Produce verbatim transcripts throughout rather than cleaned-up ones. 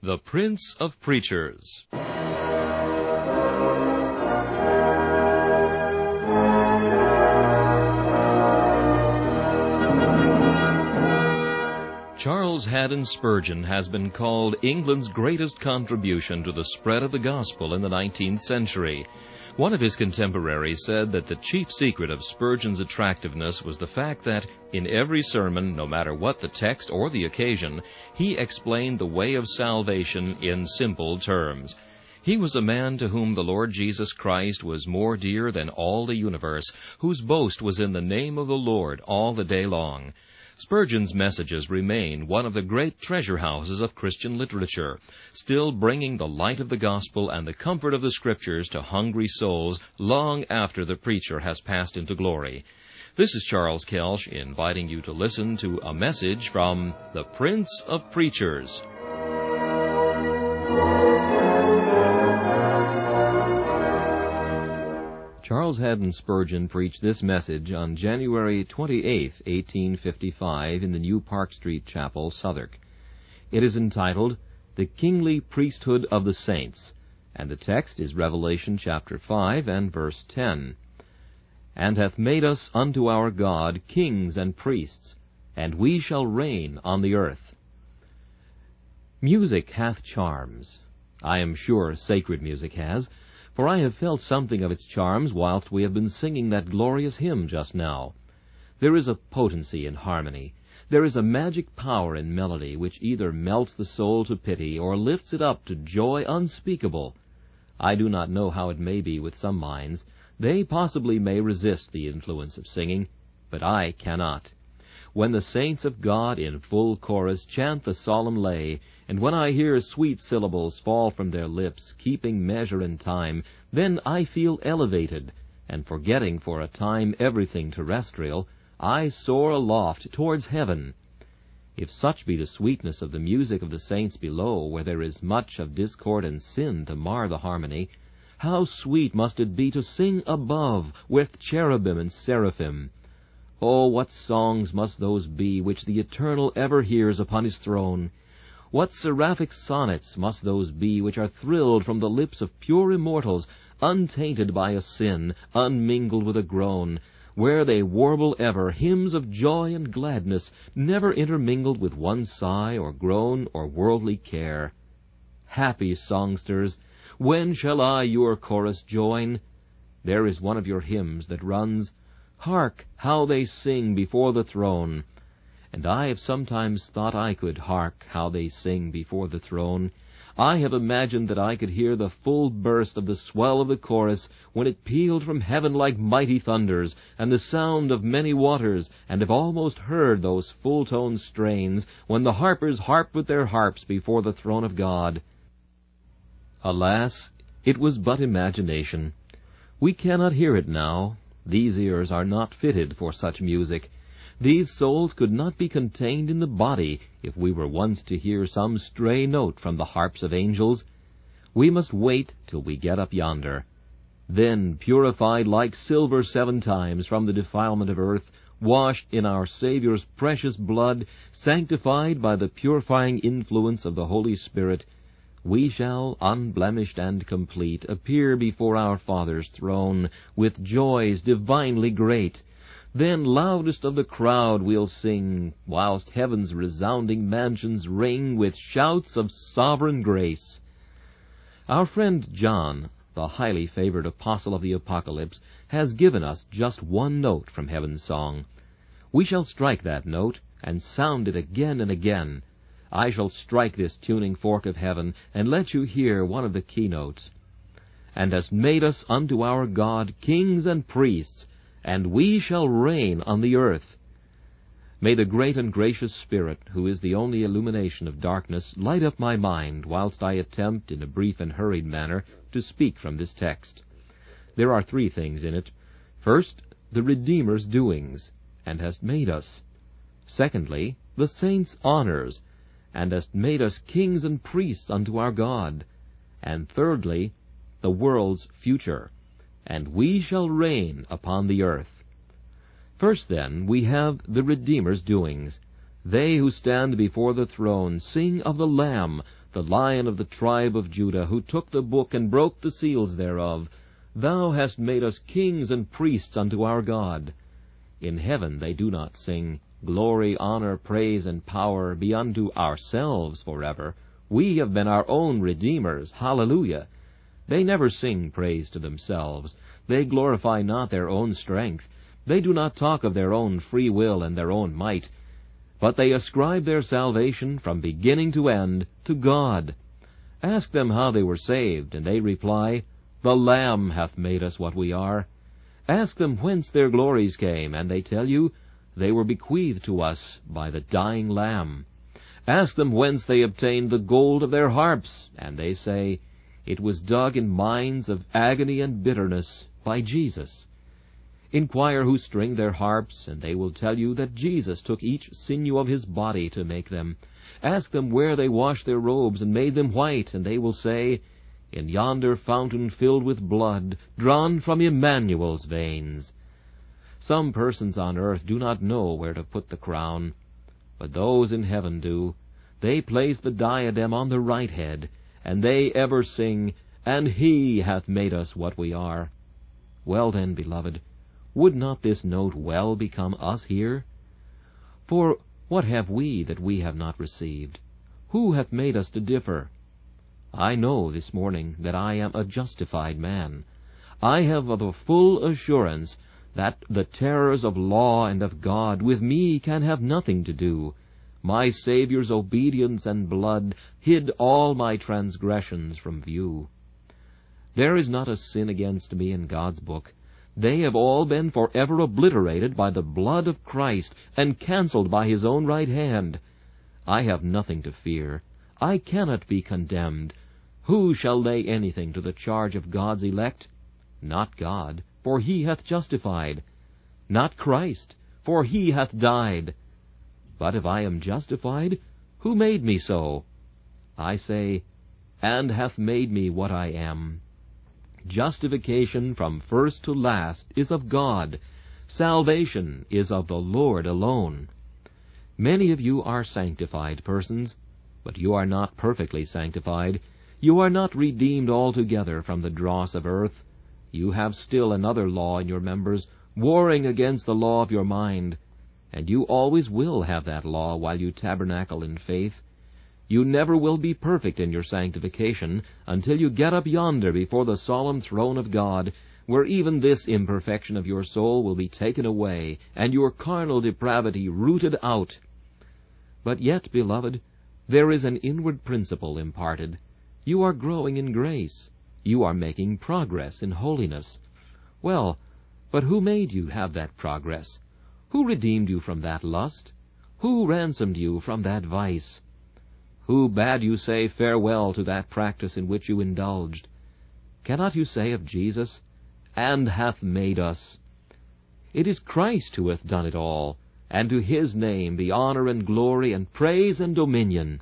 The Prince of Preachers. Charles Haddon Spurgeon has been called England's greatest contribution to the spread of the gospel in the nineteenth century. One of his contemporaries said that the chief secret of Spurgeon's attractiveness was the fact that, in every sermon, no matter what the text or the occasion, he explained the way of salvation in simple terms. He was a man to whom the Lord Jesus Christ was more dear than all the universe, whose boast was in the name of the Lord all the day long. Spurgeon's messages remain one of the great treasure houses of Christian literature, still bringing the light of the gospel and the comfort of the Scriptures to hungry souls long after the preacher has passed into glory. This is Charles Kelsch inviting you to listen to a message from the Prince of Preachers. Charles Haddon Spurgeon preached this message on January twenty-eighth, eighteen fifty-five, in the New Park Street Chapel, Southwark. It is entitled, The Kingly Priesthood of the Saints, and the text is Revelation chapter five and verse ten. And hath made us unto our God kings and priests, and we shall reign on the earth. Music hath charms. I am sure sacred music has, for I have felt something of its charms whilst we have been singing that glorious hymn just now. There is a potency in harmony. There is a magic power in melody which either melts the soul to pity or lifts it up to joy unspeakable. I do not know how it may be with some minds. They possibly may resist the influence of singing, but I cannot. When the saints of God in full chorus chant the solemn lay, and when I hear sweet syllables fall from their lips, keeping measure and time, then I feel elevated, and forgetting for a time everything terrestrial, I soar aloft towards heaven. If such be the sweetness of the music of the saints below, where there is much of discord and sin to mar the harmony, how sweet must it be to sing above with cherubim and seraphim! Oh, what songs must those be which the Eternal ever hears upon his throne! What seraphic sonnets must those be which are thrilled from the lips of pure immortals, untainted by a sin, unmingled with a groan, where they warble ever hymns of joy and gladness, never intermingled with one sigh or groan or worldly care. Happy songsters, when shall I your chorus join? There is one of your hymns that runs, Hark, how they sing before the throne. And I have sometimes thought I could hark how they sing before the throne. I have imagined that I could hear the full burst of the swell of the chorus when it pealed from heaven like mighty thunders, and the sound of many waters, and have almost heard those full-toned strains when the harpers harped with their harps before the throne of God. Alas, it was but imagination. We cannot hear it now. These ears are not fitted for such music. These souls could not be contained in the body if we were once to hear some stray note from the harps of angels. We must wait till we get up yonder. Then, purified like silver seven times from the defilement of earth, washed in our Saviour's precious blood, sanctified by the purifying influence of the Holy Spirit, we shall, unblemished and complete, appear before our Father's throne with joys divinely great. Then loudest of the crowd we'll sing, whilst heaven's resounding mansions ring with shouts of sovereign grace. Our friend John, the highly favored apostle of the Apocalypse, has given us just one note from heaven's song. We shall strike that note, and sound it again and again. I shall strike this tuning fork of heaven, and let you hear one of the keynotes. And hast made us unto our God kings and priests, and we shall reign on the earth. May the great and gracious Spirit, who is the only illumination of darkness, light up my mind whilst I attempt, in a brief and hurried manner, to speak from this text. There are three things in it. First, the Redeemer's doings, and hast made us. Secondly, the saints' honors, and hast made us kings and priests unto our God. And thirdly, the world's future, and we shall reign upon the earth. First, then, we have the Redeemer's doings. They who stand before the throne sing of the Lamb, the Lion of the tribe of Judah, who took the book and broke the seals thereof. Thou hast made us kings and priests unto our God. In heaven they do not sing, Glory, honor, praise, and power be unto ourselves forever. We have been our own redeemers. Hallelujah. They never sing praise to themselves. They glorify not their own strength. They do not talk of their own free will and their own might. But they ascribe their salvation from beginning to end to God. Ask them how they were saved, and they reply, The Lamb hath made us what we are. Ask them whence their glories came, and they tell you, They were bequeathed to us by the dying Lamb. Ask them whence they obtained the gold of their harps, and they say, It was dug in mines of agony and bitterness by Jesus. Inquire who string their harps, and they will tell you that Jesus took each sinew of his body to make them. Ask them where they washed their robes and made them white, and they will say, In yonder fountain filled with blood, drawn from Emmanuel's veins. Some persons on earth do not know where to put the crown, but those in heaven do. They place the diadem on the right head, and they ever sing, And he hath made us what we are. Well then, beloved, would not this note well become us here? For what have we that we have not received? Who hath made us to differ? I know this morning that I am a justified man. I have the full assurance that the terrors of law and of God with me can have nothing to do. My Saviour's obedience and blood hid all my transgressions from view. There is not a sin against me in God's book. They have all been forever obliterated by the blood of Christ and cancelled by his own right hand. I have nothing to fear. I cannot be condemned. Who shall lay anything to the charge of God's elect? Not God, for he hath justified. Not Christ, for he hath died. But if I am justified, who made me so? I say, and hath made me what I am. Justification from first to last is of God. Salvation is of the Lord alone. Many of you are sanctified persons, but you are not perfectly sanctified. You are not redeemed altogether from the dross of earth. You have still another law in your members, warring against the law of your mind, and you always will have that law while you tabernacle in faith. You never will be perfect in your sanctification until you get up yonder before the solemn throne of God, where even this imperfection of your soul will be taken away, and your carnal depravity rooted out. But yet, beloved, there is an inward principle imparted. You are growing in grace. You are making progress in holiness. Well, but who made you have that progress? Who redeemed you from that lust? Who ransomed you from that vice? Who bade you say farewell to that practice in which you indulged? Cannot you say of Jesus, and hath made us? It is Christ who hath done it all, and to his name be honor and glory and praise and dominion.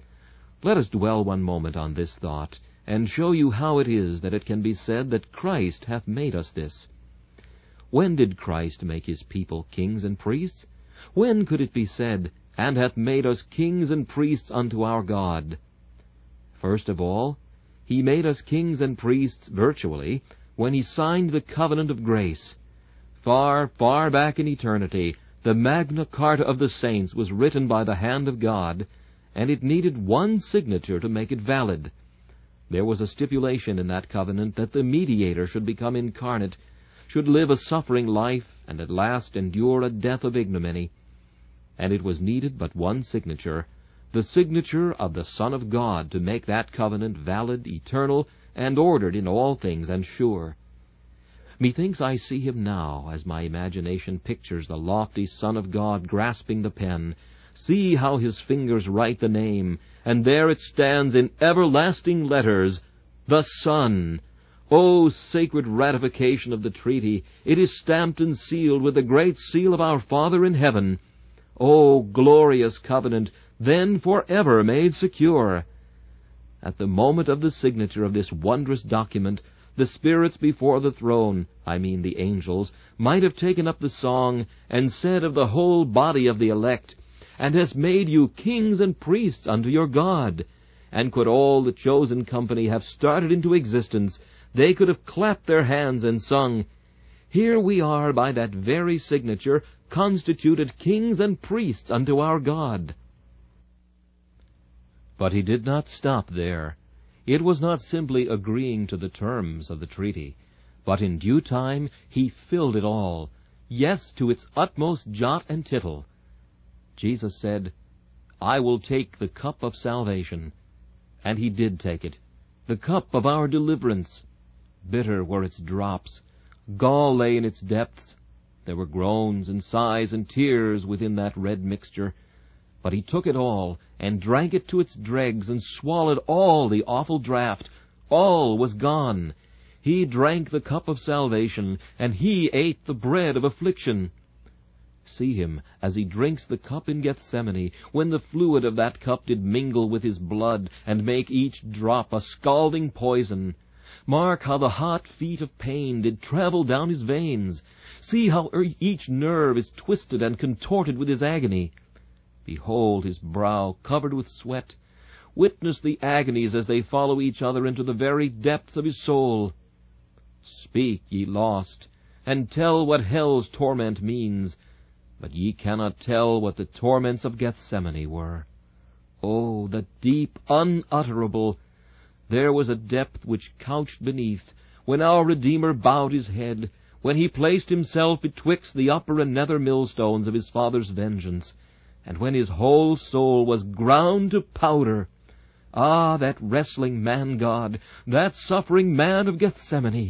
Let us dwell one moment on this thought, and show you how it is that it can be said that Christ hath made us this. When did Christ make his people kings and priests? When could it be said, and hath made us kings and priests unto our God? First of all, he made us kings and priests virtually when he signed the covenant of grace. Far, far back in eternity, the Magna Carta of the saints was written by the hand of God, and it needed one signature to make it valid. There was a stipulation in that covenant that the mediator should become incarnate, should live a suffering life, and at last endure a death of ignominy. And it was needed but one signature, the signature of the Son of God, to make that covenant valid, eternal, and ordered in all things, and sure. Methinks I see him now, as my imagination pictures the lofty Son of God grasping the pen. See how his fingers write the name, and there it stands in everlasting letters, the Son. O sacred ratification of the treaty! It is stamped and sealed with the great seal of our Father in heaven. O glorious covenant, then forever made secure! At the moment of the signature of this wondrous document, the spirits before the throne, I mean the angels, might have taken up the song, and said of the whole body of the elect, And has made you kings and priests unto your God, and could all the chosen company have started into existence, they could have clapped their hands and sung, "Here we are by that very signature, constituted kings and priests unto our God." But he did not stop there. It was not simply agreeing to the terms of the treaty, but in due time he filled it all, yes, to its utmost jot and tittle. Jesus said, "I will take the cup of salvation." And he did take it, the cup of our deliverance. Bitter were its drops. Gall lay in its depths. There were groans and sighs and tears within that red mixture. But he took it all, and drank it to its dregs, and swallowed all the awful draught. All was gone. He drank the cup of salvation, and he ate the bread of affliction. See him as he drinks the cup in Gethsemane, when the fluid of that cup did mingle with his blood, and make each drop a scalding poison. Mark how the hot feet of pain did travel down his veins. See how each nerve is twisted and contorted with his agony. Behold his brow covered with sweat. Witness the agonies as they follow each other into the very depths of his soul. Speak, ye lost, and tell what hell's torment means, but ye cannot tell what the torments of Gethsemane were. Oh, the deep, unutterable! There was a depth which couched beneath, when our Redeemer bowed his head, when he placed himself betwixt the upper and nether millstones of his Father's vengeance, and when his whole soul was ground to powder. Ah, that wrestling man-God, that suffering man of Gethsemane!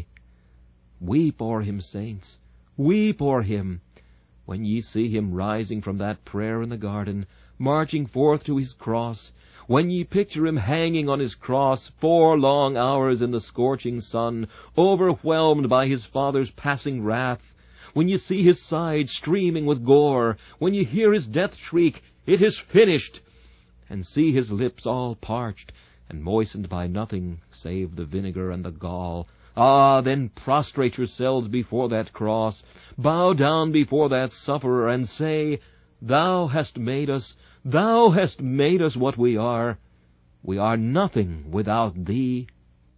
Weep o'er him, saints, weep o'er him, when ye see him rising from that prayer in the garden, marching forth to his cross, when ye picture him hanging on his cross four long hours in the scorching sun, overwhelmed by his Father's passing wrath, when you see his side streaming with gore, when you hear his death shriek, "It is finished," and see his lips all parched, and moistened by nothing save the vinegar and the gall, ah, then prostrate yourselves before that cross, bow down before that sufferer, and say, "Thou hast made us, thou hast made us what we are. We are nothing without thee."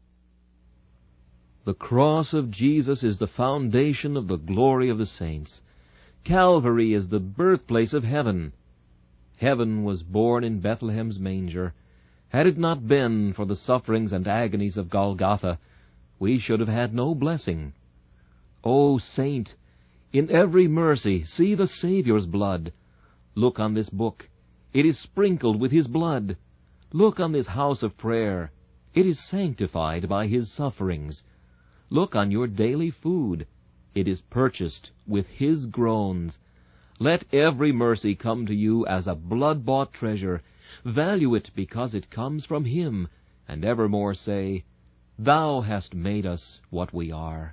The cross of Jesus is the foundation of the glory of the saints. Calvary is the birthplace of heaven. Heaven was born in Bethlehem's manger. Had it not been for the sufferings and agonies of Golgotha, we should have had no blessing. O saint, in every mercy see the Saviour's blood. Look on this book. It is sprinkled with his blood. Look on this house of prayer. It is sanctified by his sufferings. Look on your daily food. It is purchased with his groans. Let every mercy come to you as a blood-bought treasure. Value it because it comes from him, and evermore say, "Thou hast made us what we are."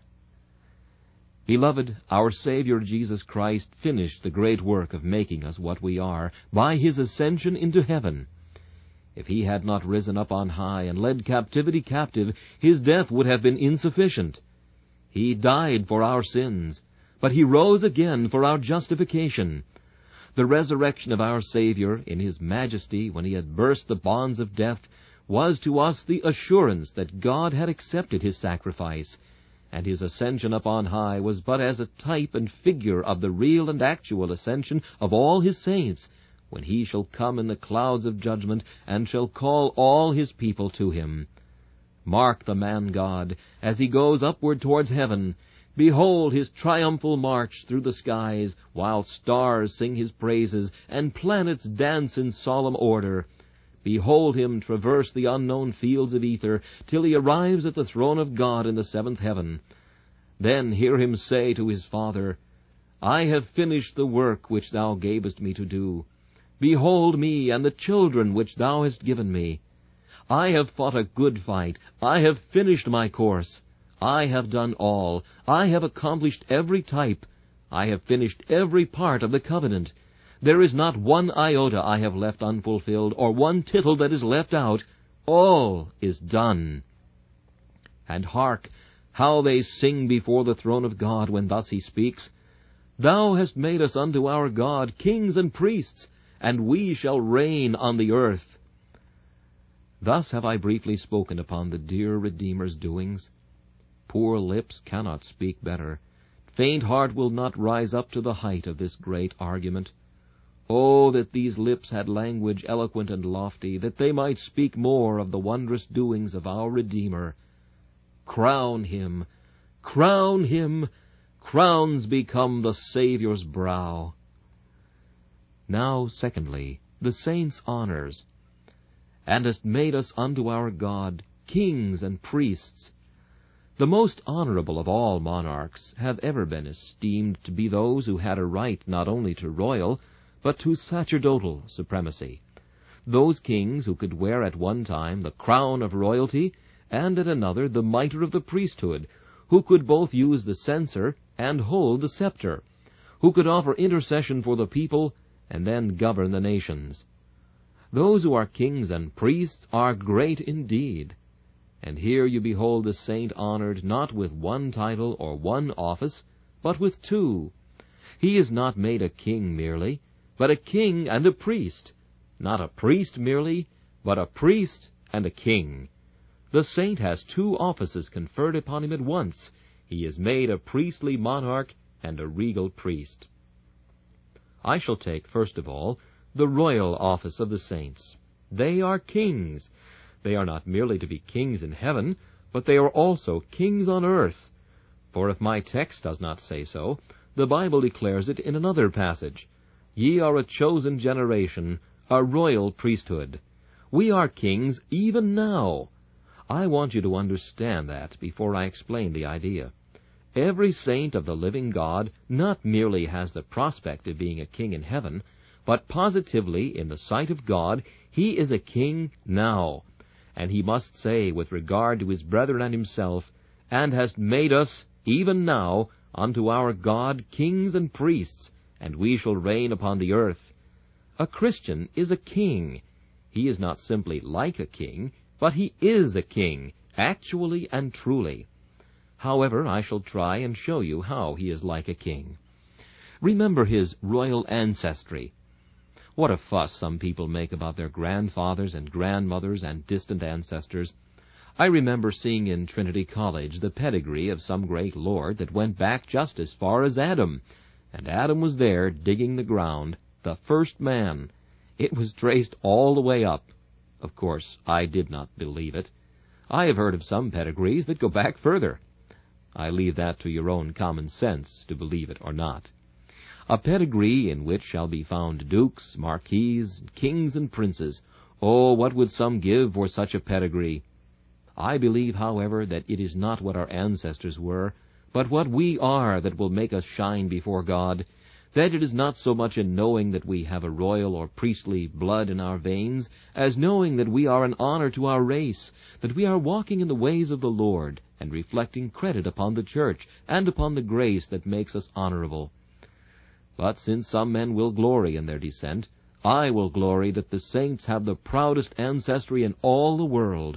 Beloved, our Savior Jesus Christ finished the great work of making us what we are by his ascension into heaven. If he had not risen up on high and led captivity captive, his death would have been insufficient. He died for our sins, but he rose again for our justification. The resurrection of our Savior, in his majesty, when he had burst the bonds of death, was to us the assurance that God had accepted his sacrifice, and his ascension up on high was but as a type and figure of the real and actual ascension of all his saints, when he shall come in the clouds of judgment, and shall call all his people to him. Mark the man-God, as he goes upward towards heaven. Behold his triumphal march through the skies, while stars sing his praises, and planets dance in solemn order. Behold him traverse the unknown fields of ether, till he arrives at the throne of God in the seventh heaven. Then hear him say to his Father, "I have finished the work which thou gavest me to do. Behold me and the children which thou hast given me. I have fought a good fight. I have finished my course. I have done all. I have accomplished every type. I have finished every part of the covenant. There is not one iota I have left unfulfilled, or one tittle that is left out. All is done." And hark, how they sing before the throne of God when thus he speaks, "Thou hast made us unto our God kings and priests, and we shall reign on the earth." Thus have I briefly spoken upon the dear Redeemer's doings. Poor lips cannot speak better. Faint heart will not rise up to the height of this great argument. Oh, that these lips had language eloquent and lofty, that they might speak more of the wondrous doings of our Redeemer. Crown him, crown him, crowns become the Saviour's brow. Now, secondly, the saints' honors. And hast made us unto our God kings and priests. The most honorable of all monarchs have ever been esteemed to be those who had a right not only to royal, but to sacerdotal supremacy. Those kings who could wear at one time the crown of royalty, and at another the mitre of the priesthood, who could both use the censer and hold the scepter, who could offer intercession for the people, and then govern the nations. Those who are kings and priests are great indeed. And here you behold the saint honored not with one title or one office, but with two. He is not made a king merely, but a king and a priest. Not a priest merely, but a priest and a king. The saint has two offices conferred upon him at once. He is made a priestly monarch and a regal priest. I shall take, first of all, the royal office of the saints. They are kings. They are not merely to be kings in heaven, but they are also kings on earth. For if my text does not say so, the Bible declares it in another passage. Ye are a chosen generation, a royal priesthood. We are kings even now. I want you to understand that before I explain the idea. Every saint of the living God not merely has the prospect of being a king in heaven, but positively, in the sight of God, he is a king now. And he must say, with regard to his brethren and himself, And hast made us, even now, unto our God kings and priests, and we shall reign upon the earth. A Christian is a king. He is not simply like a king, but he is a king, actually and truly. However, I shall try and show you how he is like a king. Remember his royal ancestry. What a fuss some people make about their grandfathers and grandmothers and distant ancestors. I remember seeing in Trinity College the pedigree of some great lord that went back just as far as Adam, and Adam was there digging the ground, the first man. It was traced all the way up. Of course, I did not believe it. I have heard of some pedigrees that go back further. I leave that to your own common sense to believe it or not. A pedigree in which shall be found dukes, marquises, kings, and princes. Oh, what would some give for such a pedigree? I believe, however, that it is not what our ancestors were, but what we are that will make us shine before God, that it is not so much in knowing that we have a royal or priestly blood in our veins, as knowing that we are an honor to our race, that we are walking in the ways of the Lord, and reflecting credit upon the church, and upon the grace that makes us honorable. But since some men will glory in their descent, I will glory that the saints have the proudest ancestry in all the world.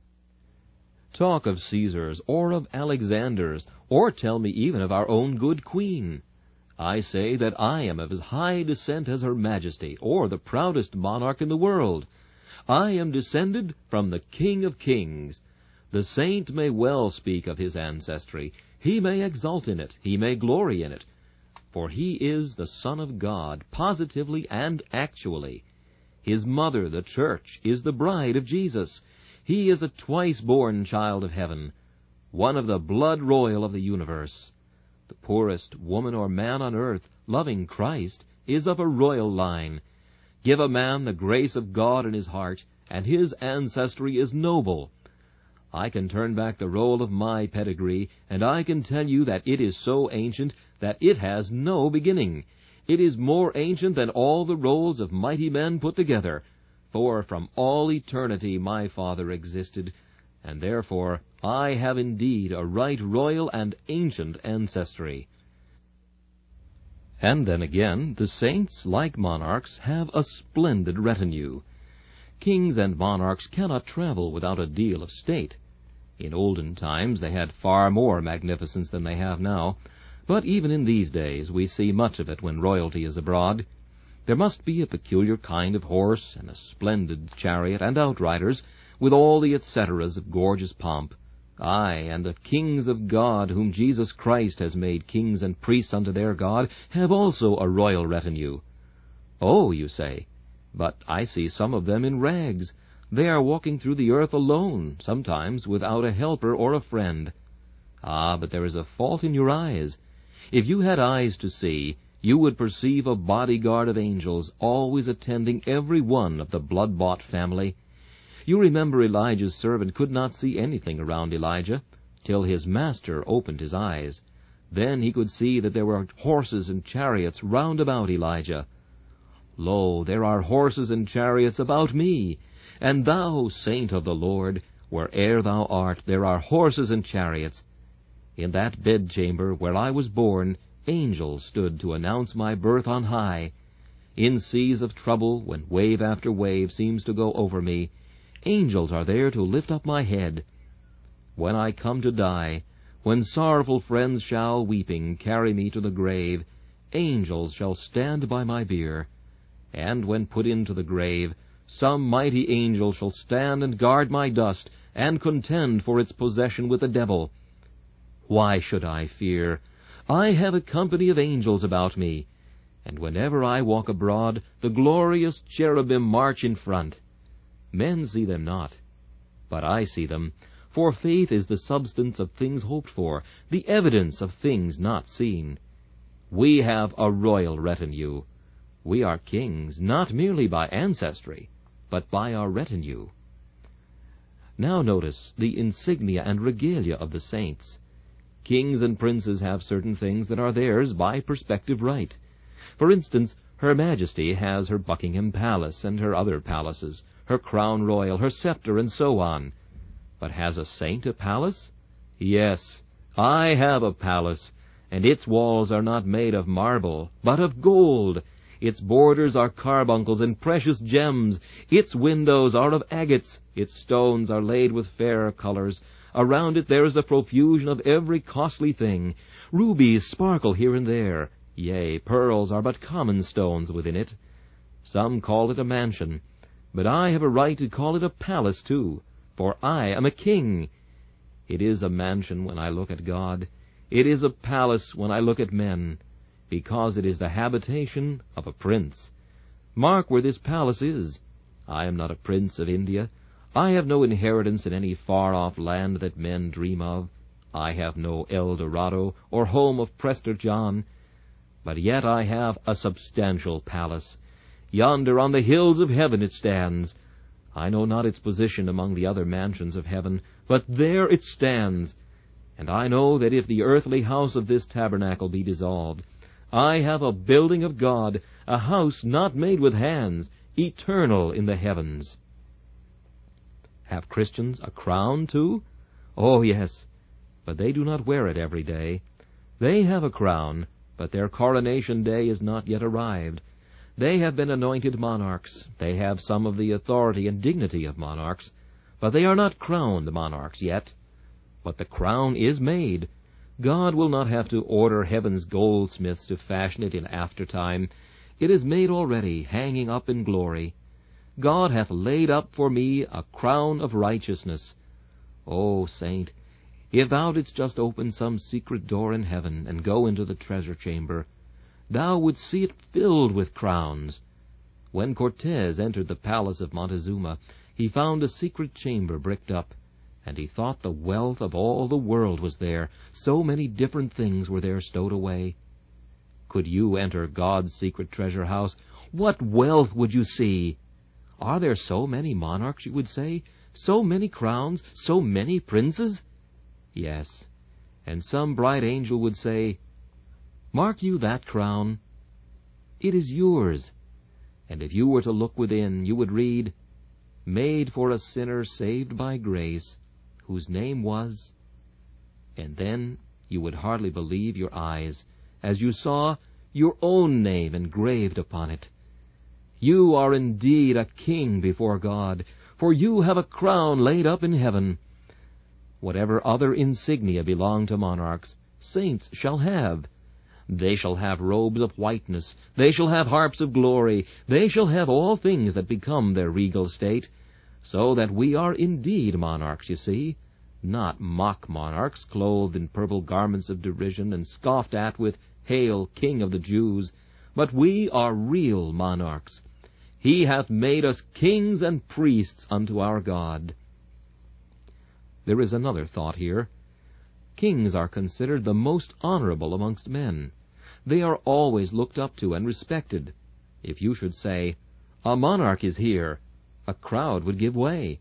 Talk of Caesars, or of Alexanders, or tell me even of our own good queen. I say that I am of as high descent as her majesty, or the proudest monarch in the world. I am descended from the King of Kings. The saint may well speak of his ancestry. He may exult in it. He may glory in it. For he is the Son of God, positively and actually. His mother, the Church, is the bride of Jesus. He is a twice-born child of heaven, one of the blood royal of the universe. The poorest woman or man on earth, loving Christ, is of a royal line. Give a man the grace of God in his heart, and his ancestry is noble. I can turn back the roll of my pedigree, and I can tell you that it is so ancient that it has no beginning. It is more ancient than all the rolls of mighty men put together. For from all eternity my father existed, and therefore I have indeed a right royal and ancient ancestry. And then again, the saints, like monarchs, have a splendid retinue. Kings and monarchs cannot travel without a deal of state. In olden times they had far more magnificence than they have now, but even in these days we see much of it when royalty is abroad. There must be a peculiar kind of horse, and a splendid chariot, and outriders, with all the et ceteras of gorgeous pomp. Aye, and the kings of God, whom Jesus Christ has made kings and priests unto their God, have also a royal retinue. Oh, you say, but I see some of them in rags. They are walking through the earth alone, sometimes without a helper or a friend. Ah, but there is a fault in your eyes. If you had eyes to see, you would perceive a bodyguard of angels always attending every one of the blood-bought family. You remember Elijah's servant could not see anything around Elijah, till his master opened his eyes. Then he could see that there were horses and chariots round about Elijah. Lo, there are horses and chariots about me, and thou, saint of the Lord, where'er thou art, there are horses and chariots. In that bedchamber where I was born, angels stood to announce my birth on high. In seas of trouble, when wave after wave seems to go over me, angels are there to lift up my head. When I come to die, when sorrowful friends shall, weeping, carry me to the grave, angels shall stand by my bier. And when put into the grave, some mighty angel shall stand and guard my dust, and contend for its possession with the devil. Why should I fear? I have a company of angels about me, and whenever I walk abroad, the glorious cherubim march in front. Men see them not, but I see them, for faith is the substance of things hoped for, the evidence of things not seen. We have a royal retinue. We are kings, not merely by ancestry, but by our retinue. Now notice the insignia and regalia of the saints. Kings and princes have certain things that are theirs by prospective right. For instance, Her Majesty has her Buckingham Palace and her other palaces, her crown royal, her scepter, and so on. But has a saint a palace? Yes, I have a palace, and its walls are not made of marble, but of gold. Its borders are carbuncles and precious gems. Its windows are of agates. Its stones are laid with fair colors. Around it there is a profusion of every costly thing. Rubies sparkle here and there. Yea, pearls are but common stones within it. Some call it a mansion, but I have a right to call it a palace too, for I am a king. It is a mansion when I look at God. It is a palace when I look at men, because it is the habitation of a prince. Mark where this palace is. I am not a prince of India. I have no inheritance in any far-off land that men dream of. I have no El Dorado or home of Prester John. But yet I have a substantial palace. Yonder on the hills of heaven it stands. I know not its position among the other mansions of heaven, but there it stands. And I know that if the earthly house of this tabernacle be dissolved, I have a building of God, a house not made with hands, eternal in the heavens. Have Christians a crown too? Oh, yes, but they do not wear it every day. They have a crown, but their coronation day is not yet arrived. They have been anointed monarchs. They have some of the authority and dignity of monarchs, but they are not crowned monarchs yet. But the crown is made. God will not have to order heaven's goldsmiths to fashion it in aftertime. It is made already, hanging up in glory. God hath laid up for me a crown of righteousness. O saint, if thou didst just open some secret door in heaven and go into the treasure chamber, thou wouldst see it filled with crowns. When Cortez entered the palace of Montezuma, he found a secret chamber bricked up, and he thought the wealth of all the world was there. So many different things were there stowed away. Could you enter God's secret treasure house, what wealth would you see? Are there so many monarchs, you would say? So many crowns? So many princes? Yes, and some bright angel would say, Mark you that crown? It is yours. And if you were to look within, you would read, Made for a sinner saved by grace, whose name was... And then you would hardly believe your eyes, as you saw your own name engraved upon it. You are indeed a king before God, for you have a crown laid up in heaven. Whatever other insignia belong to monarchs, saints shall have. They shall have robes of whiteness, they shall have harps of glory, they shall have all things that become their regal state. so that we are indeed monarchs, you see, not mock monarchs clothed in purple garments of derision and scoffed at with, "Hail, King of the Jews," but we are real monarchs. He hath made us kings and priests unto our God. There is another thought here. Kings are considered the most honorable amongst men. They are always looked up to and respected. If you should say, "A monarch is here," a crowd would give way.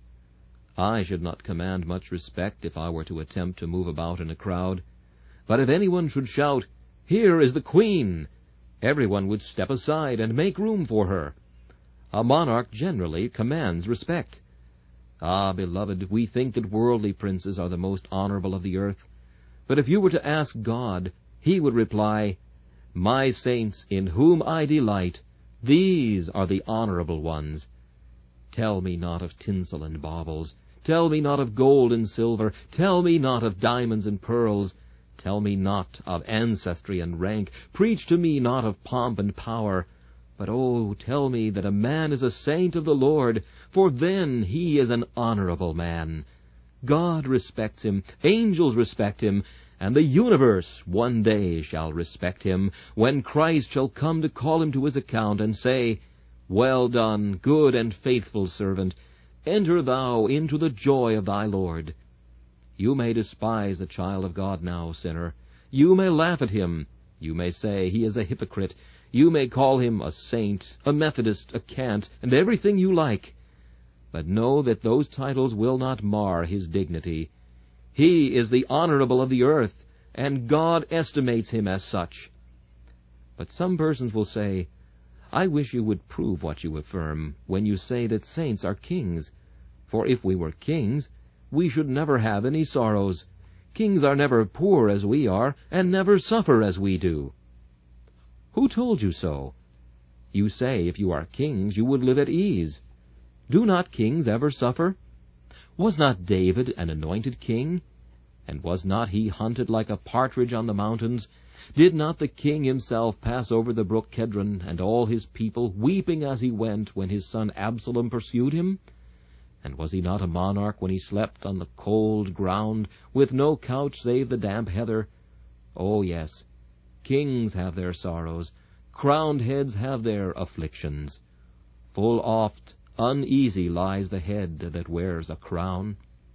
I should not command much respect if I were to attempt to move about in a crowd. But if anyone should shout, "Here is the Queen," everyone would step aside and make room for her. A monarch generally commands respect. Ah, beloved, we think that worldly princes are the most honorable of the earth. But if you were to ask God, he would reply, "My saints, in whom I delight, these are the honorable ones." Tell me not of tinsel and baubles. Tell me not of gold and silver. Tell me not of diamonds and pearls. Tell me not of ancestry and rank. Preach to me not of pomp and power. But, oh, tell me that a man is a saint of the Lord, for then he is an honorable man. God respects him, angels respect him, and the universe one day shall respect him, when Christ shall come to call him to his account and say, "Well done, good and faithful servant. Enter thou into the joy of thy Lord." You may despise the child of God now, sinner. You may laugh at him. You may say he is a hypocrite. You may call him a saint, a Methodist, a cant, and everything you like. But know that those titles will not mar his dignity. He is the honorable of the earth, and God estimates him as such. But some persons will say, "I wish you would prove what you affirm when you say that saints are kings. For if we were kings, we should never have any sorrows. Kings are never poor as we are, and never suffer as we do." Who told you so? You say if you are kings, you would live at ease. Do not kings ever suffer? Was not David an anointed king? And was not he hunted like a partridge on the mountains? Did not the king himself pass over the brook Kedron, and all his people, weeping as he went, when his son Absalom pursued him? And was he not a monarch when he slept on the cold ground, with no couch save the damp heather? Oh, yes, kings have their sorrows, crowned heads have their afflictions. Full oft uneasy lies the head that wears a crown.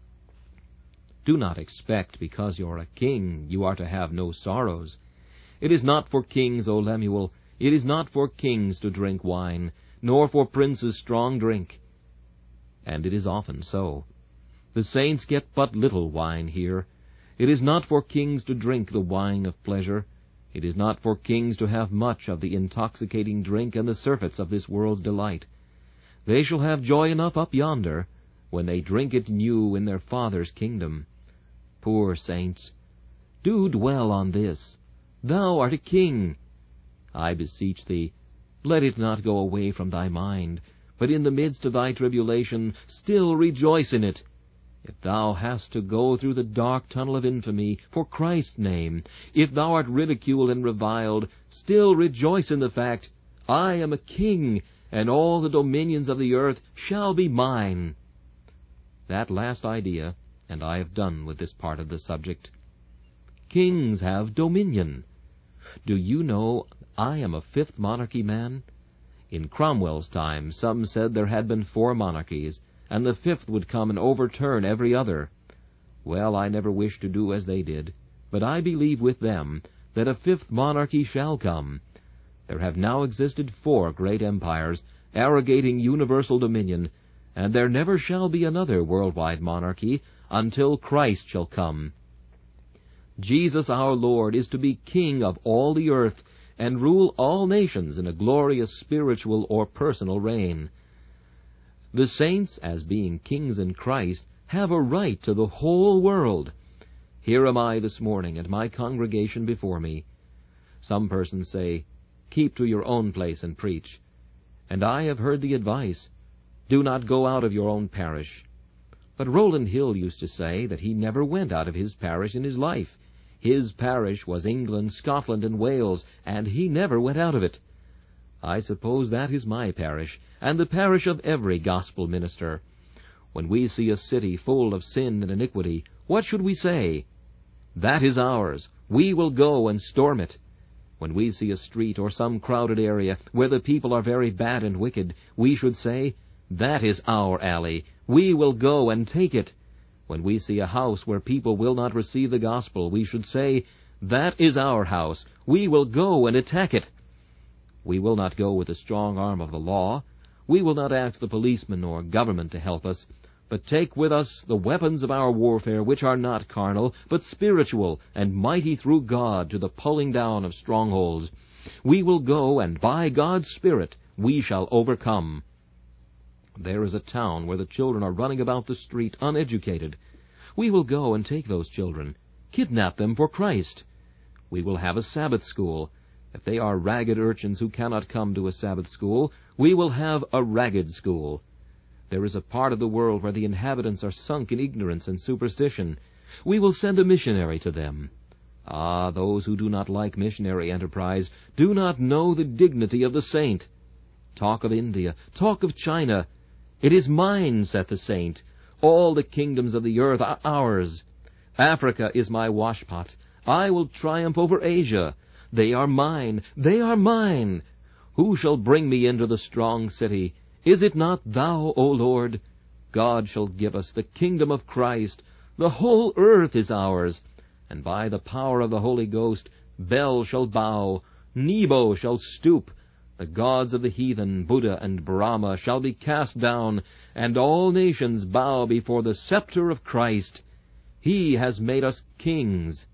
Do not expect, because you're a king, you are to have no sorrows. It is not for kings, O Lemuel, it is not for kings to drink wine, nor for princes strong drink. And it is often so. The saints get but little wine here. It is not for kings to drink the wine of pleasure. It is not for kings to have much of the intoxicating drink and the surfeits of this world's delight. They shall have joy enough up yonder, when they drink it new in their Father's kingdom. Poor saints, do dwell on this. Thou art a king. I beseech thee, let it not go away from thy mind, but in the midst of thy tribulation still rejoice in it. If thou hast to go through the dark tunnel of infamy for Christ's name, if thou art ridiculed and reviled, still rejoice in the fact, I am a king, and all the dominions of the earth shall be mine. That last idea, and I have done with this part of the subject. Kings have dominion. Do you know I am a fifth monarchy man? In Cromwell's time some said there had been four monarchies, and the fifth would come and overturn every other. Well, I never wish to do as they did, but I believe with them that a fifth monarchy shall come. There have now existed four great empires, arrogating universal dominion, and there never shall be another worldwide monarchy until Christ shall come. Jesus our Lord is to be king of all the earth, and rule all nations in a glorious spiritual or personal reign. The saints, as being kings in Christ, have a right to the whole world. Here am I this morning, and my congregation before me. Some persons say, "Keep to your own place and preach." And I have heard the advice, "Do not go out of your own parish." But Rowland Hill used to say that he never went out of his parish in his life. His parish was England, Scotland, and Wales, and he never went out of it. I suppose that is my parish, and the parish of every gospel minister. When we see a city full of sin and iniquity, what should we say? That is ours. We will go and storm it. When we see a street or some crowded area where the people are very bad and wicked, we should say, that is our alley. We will go and take it. When we see a house where people will not receive the gospel, we should say, that is our house. We will go and attack it. We will not go with the strong arm of the law. We will not ask the policeman or government to help us, but take with us the weapons of our warfare, which are not carnal, but spiritual, and mighty through God to the pulling down of strongholds. We will go, and by God's Spirit we shall overcome. There is a town where the children are running about the street uneducated. We will go and take those children, kidnap them for Christ. We will have a Sabbath school. If they are ragged urchins who cannot come to a Sabbath school, we will have a ragged school. There is a part of the world where the inhabitants are sunk in ignorance and superstition. We will send a missionary to them. Ah, those who do not like missionary enterprise do not know the dignity of the saint. Talk of India, talk of China. It is mine, saith the saint. All the kingdoms of the earth are ours. Africa is my washpot. I will triumph over Asia. They are mine, they are mine. Who shall bring me into the strong city? Is it not thou, O Lord? God shall give us the kingdom of Christ. The whole earth is ours. And by the power of the Holy Ghost, Bel shall bow, Nebo shall stoop. The gods of the heathen, Buddha and Brahma, shall be cast down, and all nations bow before the scepter of Christ. He has made us kings.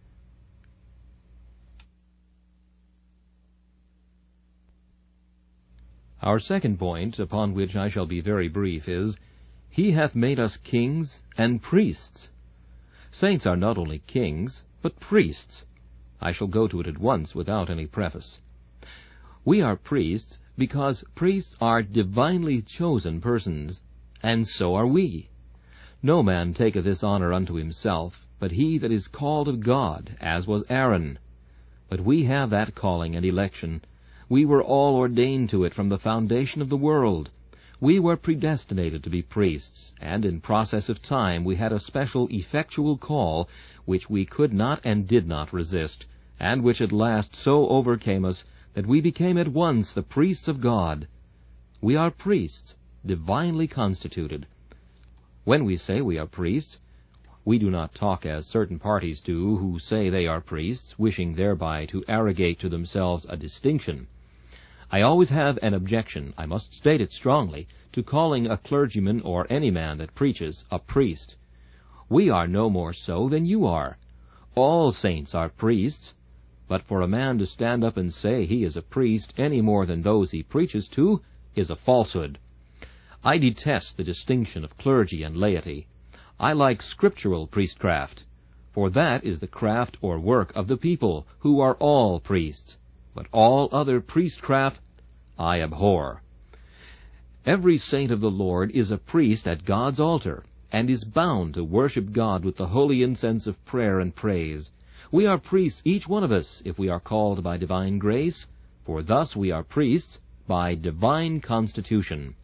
Our second point, upon which I shall be very brief, is, He hath made us kings and priests. Saints are not only kings, but priests. I shall go to it at once without any preface. We are priests because priests are divinely chosen persons, and so are we. No man taketh this honor unto himself, but he that is called of God, as was Aaron. But we have that calling and election. We were all ordained to it from the foundation of the world. We were predestinated to be priests, and in process of time we had a special effectual call which we could not and did not resist, and which at last so overcame us that we became at once the priests of God. We are priests, divinely constituted. When we say we are priests, we do not talk as certain parties do who say they are priests, wishing thereby to arrogate to themselves a distinction. I always have an objection, I must state it strongly, to calling a clergyman or any man that preaches a priest. We are no more so than you are. All saints are priests, but for a man to stand up and say he is a priest any more than those he preaches to is a falsehood. I detest the distinction of clergy and laity. I like scriptural priestcraft, for that is the craft or work of the people, who are all priests. But all other priestcraft I abhor. Every saint of the Lord is a priest at God's altar, and is bound to worship God with the holy incense of prayer and praise. We are priests, each one of us, if we are called by divine grace, for thus we are priests by divine constitution.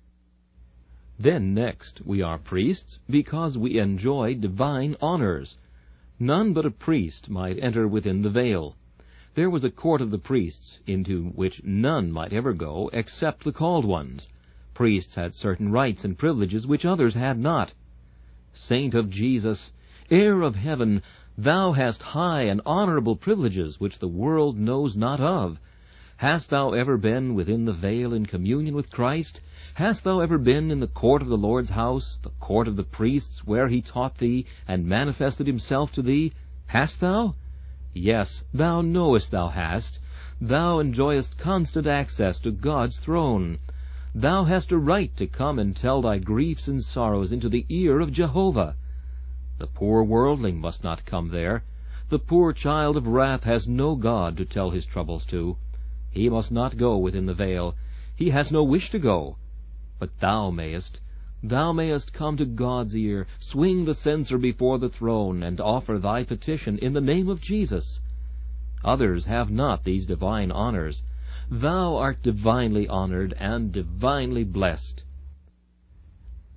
Then next, we are priests because we enjoy divine honors. None but a priest might enter within the veil. There was a court of the priests, into which none might ever go except the called ones. Priests had certain rights and privileges which others had not. Saint of Jesus, heir of heaven, thou hast high and honorable privileges which the world knows not of. Hast thou ever been within the veil in communion with Christ? Hast thou ever been in the court of the Lord's house, the court of the priests, where he taught thee and manifested himself to thee? Hast thou? Yes, thou knowest thou hast. Thou enjoyest constant access to God's throne. Thou hast a right to come and tell thy griefs and sorrows into the ear of Jehovah. The poor worldling must not come there. The poor child of wrath has no God to tell his troubles to. He must not go within the veil. He has no wish to go. But thou mayest. Thou mayest come to God's ear, swing the censer before the throne, and offer thy petition in the name of Jesus. Others have not these divine honors. Thou art divinely honored and divinely blessed.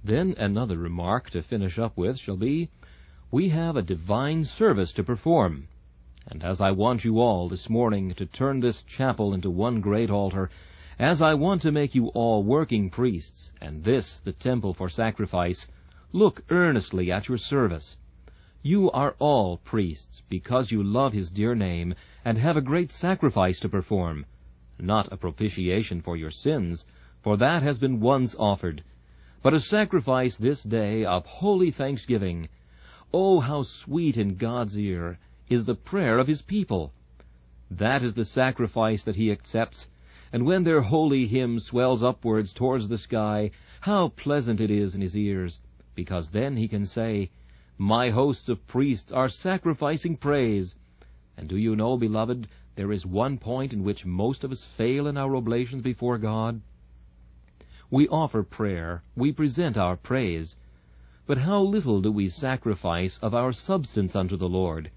Then another remark to finish up with shall be, we have a divine service to perform. And as I want you all this morning to turn this chapel into one great altar, as I want to make you all working priests, and this the temple for sacrifice, look earnestly at your service. You are all priests because you love his dear name and have a great sacrifice to perform, not a propitiation for your sins, for that has been once offered, but a sacrifice this day of holy thanksgiving. Oh, how sweet in God's ear is the prayer of his people! That is the sacrifice that he accepts, and when their holy hymn swells upwards towards the sky, how pleasant it is in his ears, because then he can say, my hosts of priests are sacrificing praise. And do you know, beloved, there is one point in which most of us fail in our oblations before God? We offer prayer, we present our praise, but how little do we sacrifice of our substance unto the Lord?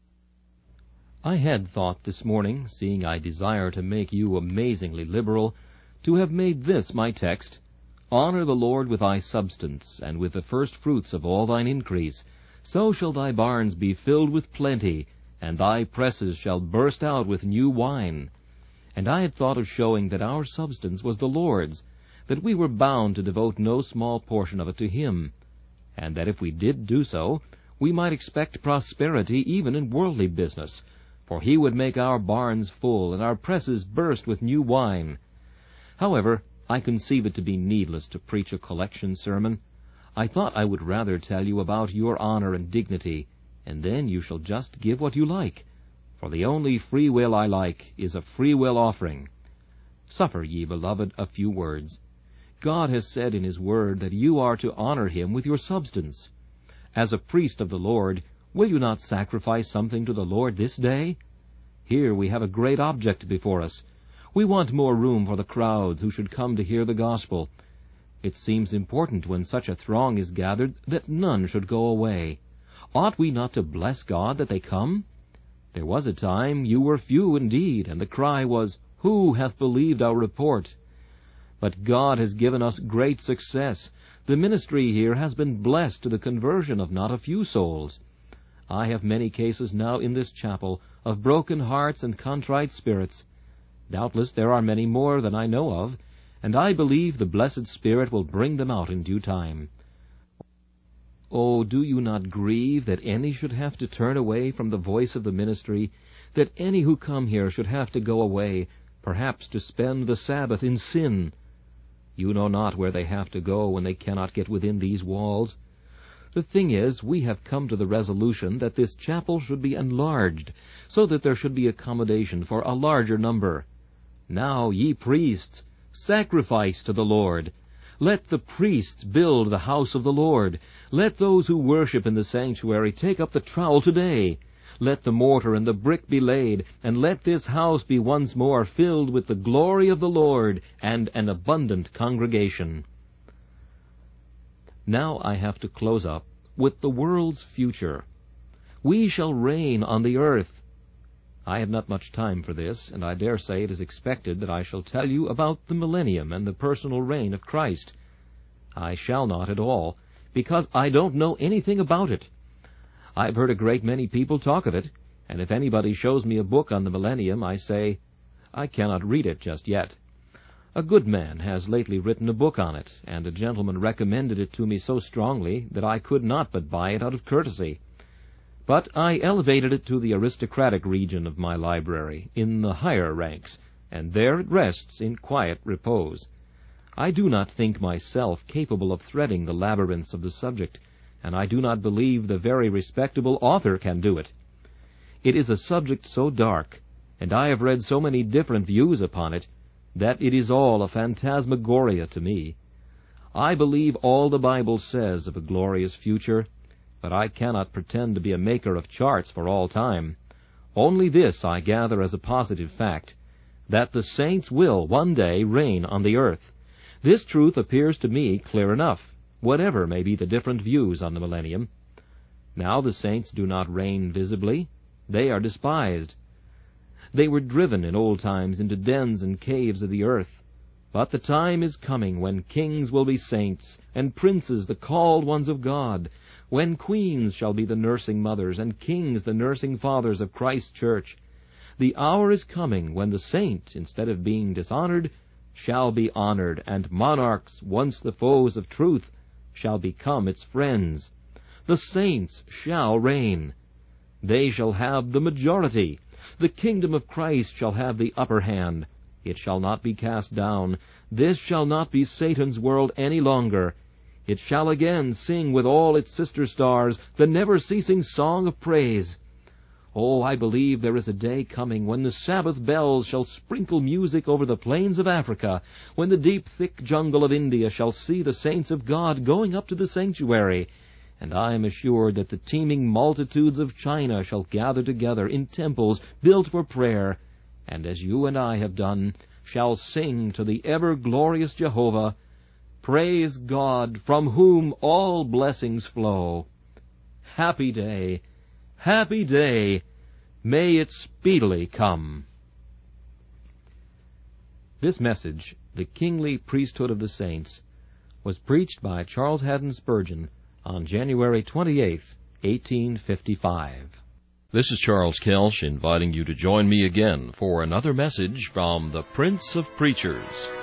I had thought this morning, seeing I desire to make you amazingly liberal, to have made this my text, Honor the Lord with thy substance, and with the first fruits of all thine increase. So shall thy barns be filled with plenty, and thy presses shall burst out with new wine. And I had thought of showing that our substance was the Lord's, that we were bound to devote no small portion of it to him, and that if we did do so, we might expect prosperity even in worldly business, for he would make our barns full and our presses burst with new wine. However, I conceive it to be needless to preach a collection sermon. I thought I would rather tell you about your honor and dignity, and then you shall just give what you like, for the only free will I like is a free will offering. Suffer ye, beloved, a few words. God has said in his word that you are to honor him with your substance. As a priest of the Lord, will you not sacrifice something to the Lord this day? Here we have a great object before us. We want more room for the crowds who should come to hear the gospel. It seems important when such a throng is gathered that none should go away. Ought we not to bless God that they come? There was a time you were few indeed, and the cry was, Who hath believed our report? But God has given us great success. The ministry here has been blessed to the conversion of not a few souls. I have many cases now in this chapel of broken hearts and contrite spirits. Doubtless there are many more than I know of, and I believe the blessed Spirit will bring them out in due time. Oh, do you not grieve that any should have to turn away from the voice of the ministry, that any who come here should have to go away, perhaps to spend the Sabbath in sin? You know not where they have to go when they cannot get within these walls. The thing is, we have come to the resolution that this chapel should be enlarged, so that there should be accommodation for a larger number. Now, ye priests, sacrifice to the Lord. Let the priests build the house of the Lord. Let those who worship in the sanctuary take up the trowel today. Let the mortar and the brick be laid, and let this house be once more filled with the glory of the Lord and an abundant congregation. Now I have to close up with the world's future. We shall reign on the earth. I have not much time for this, and I dare say it is expected that I shall tell you about the millennium and the personal reign of Christ. I shall not at all, because I don't know anything about it. I've heard a great many people talk of it, and if anybody shows me a book on the millennium, I say, I cannot read it just yet. A good man has lately written a book on it, and a gentleman recommended it to me so strongly that I could not but buy it out of courtesy. But I elevated it to the aristocratic region of my library, in the higher ranks, and there it rests in quiet repose. I do not think myself capable of threading the labyrinths of the subject, and I do not believe the very respectable author can do it. It is a subject so dark, and I have read so many different views upon it, that it is all a phantasmagoria to me. I believe all the Bible says of a glorious future, but I cannot pretend to be a maker of charts for all time. Only this I gather as a positive fact, that the saints will one day reign on the earth. This truth appears to me clear enough, whatever may be the different views on the millennium. Now the saints do not reign visibly. They are despised. They were driven in old times into dens and caves of the earth. But the time is coming when kings will be saints, and princes the called ones of God, when queens shall be the nursing mothers, and kings the nursing fathers of Christ's church. The hour is coming when the saint, instead of being dishonored, shall be honored, and monarchs, once the foes of truth, shall become its friends. The saints shall reign. They shall have the majority. The kingdom of Christ shall have the upper hand. It shall not be cast down. This shall not be Satan's world any longer. It shall again sing with all its sister stars the never-ceasing song of praise. Oh, I believe there is a day coming when the Sabbath bells shall sprinkle music over the plains of Africa, when the deep, thick jungle of India shall see the saints of God going up to the sanctuary, and I am assured that the teeming multitudes of China shall gather together in temples built for prayer, and as you and I have done, shall sing to the ever-glorious Jehovah, "Praise God, from whom all blessings flow." Happy day! Happy day! May it speedily come. This message, The Kingly Priesthood of the Saints, was preached by Charles Haddon Spurgeon on January twenty-eighth, eighteen fifty-five. This is Charles Kelsch inviting you to join me again for another message from the Prince of Preachers.